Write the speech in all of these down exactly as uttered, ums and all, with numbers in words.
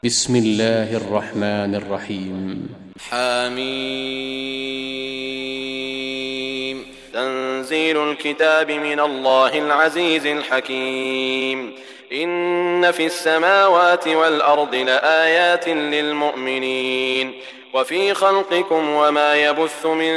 بسم الله الرحمن الرحيم. حميم. تنزيل الكتاب من الله العزيز الحكيم. إن في السماوات والأرض لآيات للمؤمنين وفي خلقكم وما يبث من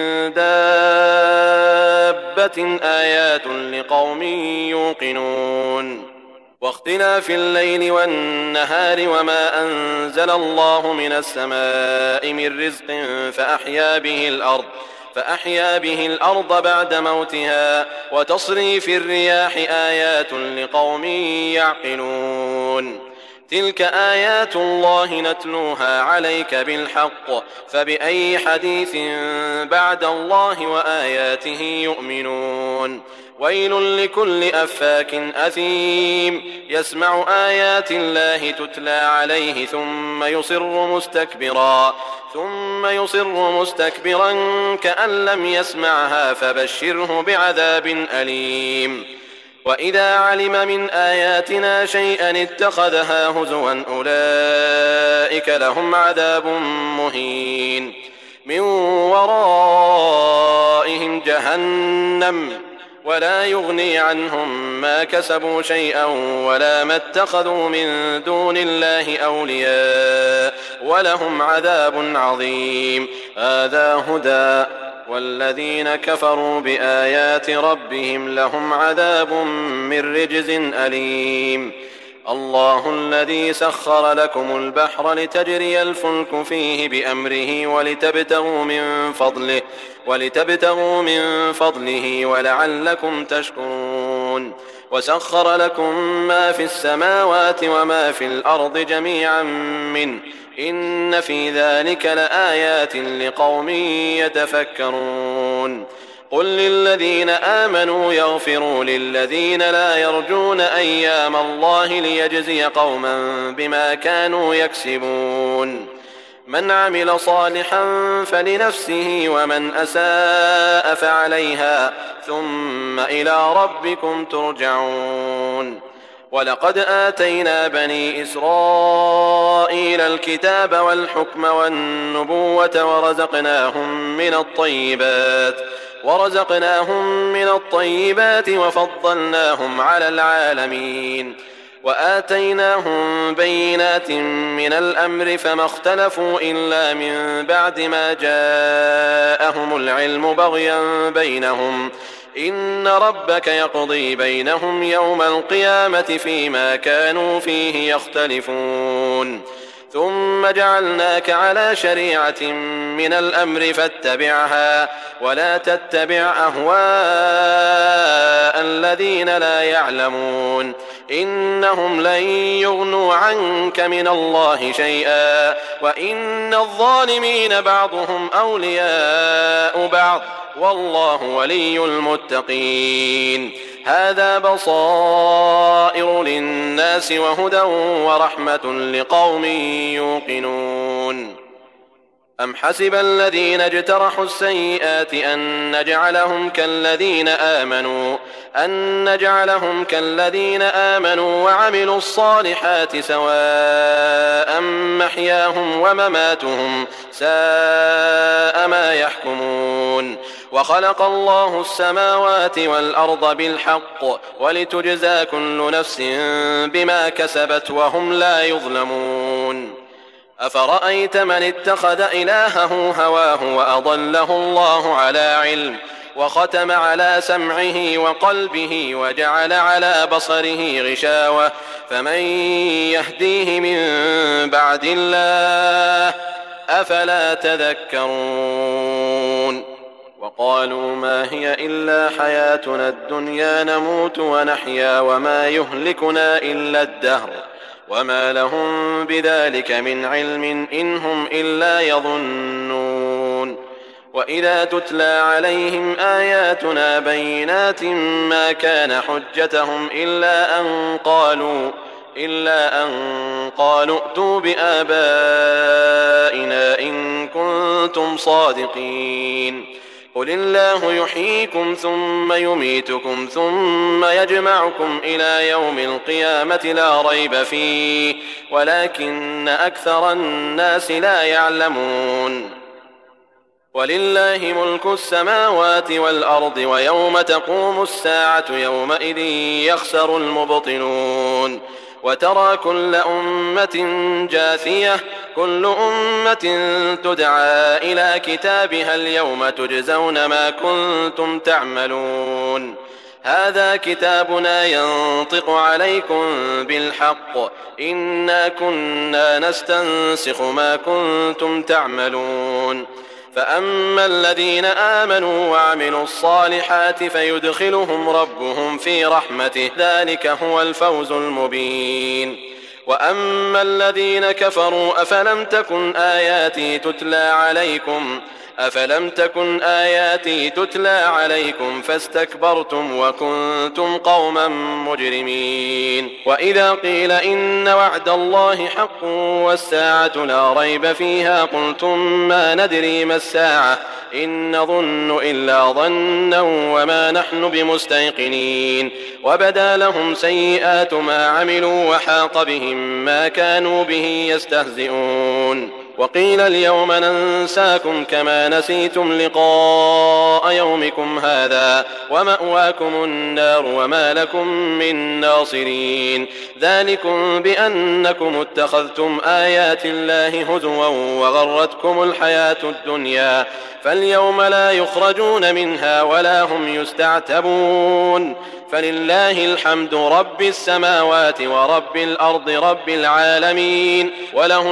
دابة آيات لقوم يوقنون. واختلاف الليل والنهار وما أنزل الله من السماء من رزق فأحيا به الأرض فأحيا به الأرض بعد موتها وتصريف الرياح آيات لقوم يعقلون. تلك آيات الله نتلوها عليك بالحق فبأي حديث بعد الله وآياته يؤمنون. ويل لكل أفاك أثيم يسمع آيات الله تتلى عليه ثم يصر مستكبرا ثم يصر مستكبرا كأن لم يسمعها فبشره بعذاب أليم. وإذا علم من آياتنا شيئا اتخذها هزوا أولئك لهم عذاب مهين. من ورائهم جهنم ولا يغني عنهم ما كسبوا شيئا ولا ما اتخذوا من دون الله أولياء ولهم عذاب عظيم. هذا هدى والذين كفروا بآيات ربهم لهم عذاب من رجز أليم. الله الذي سخر لكم البحر لتجري الفلك فيه بأمره ولتبتغوا من فضله ولتبتغوا من فضله ولعلكم تشكرون. وسخر لكم ما في السماوات وما في الأرض جميعا منه إن في ذلك لآيات لقوم يتفكرون. قل للذين آمنوا يغفروا للذين لا يرجون أيام الله ليجزي قوما بما كانوا يكسبون. من عمل صالحا فلنفسه ومن أساء فعليها ثم إلى ربكم ترجعون. ولقد آتينا بني إسرائيل الكتاب والحكم والنبوة ورزقناهم من الطيبات ورزقناهم من الطيبات وفضلناهم على العالمين. وآتيناهم بينات من الأمر فما اختلفوا إلا من بعد ما جاءهم العلم بغيا بينهم إن ربك يقضي بينهم يوم القيامة فيما كانوا فيه يختلفون. ثم جعلناك على شريعة من الأمر فاتبعها ولا تتبع أهواء الذين لا يعلمون إنهم لن يغنوا عنك من الله شيئا وإن الظالمين بعضهم أولياء بعض والله ولي المتقين. هذا بصائر للناس وهدى ورحمة لقوم يوقنون. أم حسب الذين اجترحوا السيئات أن نجعلهم كالذين آمنوا أن نجعلهم كالذين آمنوا وعملوا الصالحات سواء محياهم ومماتهم ساء ما يحكمون. وخلق الله السماوات والأرض بالحق ولتجزى كل نفس بما كسبت وهم لا يظلمون. أفرأيت من اتخذ إلهه هواه وأضله الله على علم وختم على سمعه وقلبه وجعل على بصره غشاوة فمن يهديه من بعد الله أفلا تذكرون. وقالوا ما هي إلا حياتنا الدنيا نموت ونحيا وما يهلكنا إلا الدهر وما لهم بذلك من علم إن هم إلا يظنون. وإذا تتلى عليهم آياتنا بينات ما كان حجتهم إلا أن قالوا إلا أن قالوا ائتوا بآبائنا إن كنتم صادقين. قل الله يحييكم ثم يميتكم ثم يجمعكم إلى يوم القيامة لا ريب فيه ولكن أكثر الناس لا يعلمون ولله ملك السماوات والأرض ويوم تقوم الساعة يومئذ يخسر المبطلون وترى كل أمة جاثية كل أمة تدعى إلى كتابها اليوم تجزون ما كنتم تعملون هذا كتابنا ينطق عليكم بالحق إنا كنا نستنسخ ما كنتم تعملون فأما الذين آمنوا وعملوا الصالحات فيدخلهم ربهم في رحمته ذلك هو الفوز المبين وأما الذين كفروا أفلم تكن آياتي تتلى عليكم أفلم تكن آياتي تتلى عليكم فاستكبرتم وكنتم قوما مجرمين وإذا قيل إن وعد الله حق والساعة لا ريب فيها قلتم ما ندري ما الساعة إن نظن إلا ظنا وما نحن بمستيقنين وبدا لهم سيئات ما عملوا وحاق بهم ما كانوا به يستهزئون وقيل اليوم ننساكم كما نسيتم لقاء يومكم هذا ومأواكم النار وما لكم من ناصرين ذلكم بأنكم اتخذتم آيات الله هزوا وغرتكم الحياة الدنيا فاليوم لا يخرجون منها ولا هم يستعتبون فلله الحمد رب السماوات ورب الأرض رب العالمين وله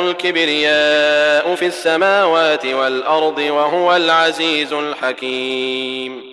الكبرياء في السماوات والأرض وهو العزيز الحكيم